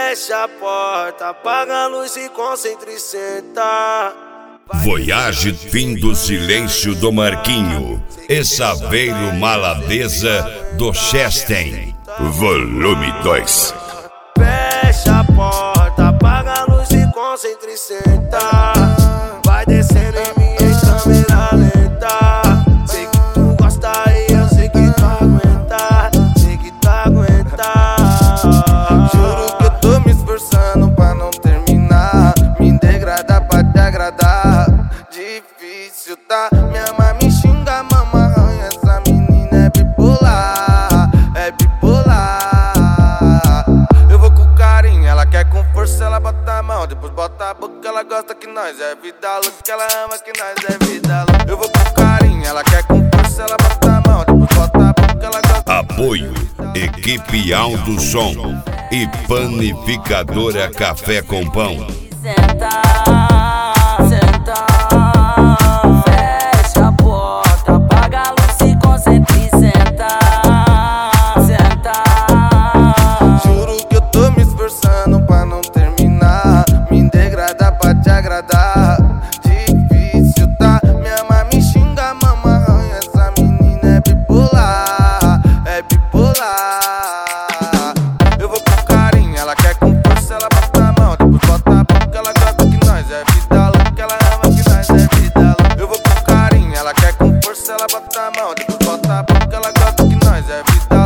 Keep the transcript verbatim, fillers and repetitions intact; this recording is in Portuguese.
Fecha a porta, apaga a luz e concentra e senta. Voyage fim do silêncio do Marquinho e Saveiro Maladeza do Chestem. Volume dois. Fecha a porta, apaga a luz e concentra e senta. Vai descendo em mim em câmera lenta. Sei que tu gosta e eu sei que tu aguenta. Sei que tu aguenta. Juro que eu tô me esforçando pra não terminar. Me degradar pra te agradar. Difícil, tá? Minha mãe me xinga, mama arranha. Essa menina é bipolar, é bipolar. Eu vou com carinho, ela quer com força, ela bota a mão. Depois bota a boca, ela gosta que nós é vida louca. Que ela ama que nós é vida louca. Eu vou com carinho, ela quer com força, ela bota a mão. Depois bota a boca, ela gosta. Apoio Equipe Alto Som e Panificadora Café com Pão. Senta, senta, fecha a porta, apaga a luz e concentra e senta, senta. Juro que eu tô me esforçando pra não terminar. Me degradar pra te agradar. Difícil, tá? Minha mãe me xinga, mama arranha. Essa menina é bipolar, é bipolar. Eu vou com carinho, ela quer com força, ela bota a mão. Depois bota a boca, ela gosta que nós é vida louca. Que ela ama que nós é vida louca. Eu vou com carinho, ela quer com força, ela bota a mão. Depois bota a boca, ela gosta que nós é vida louca.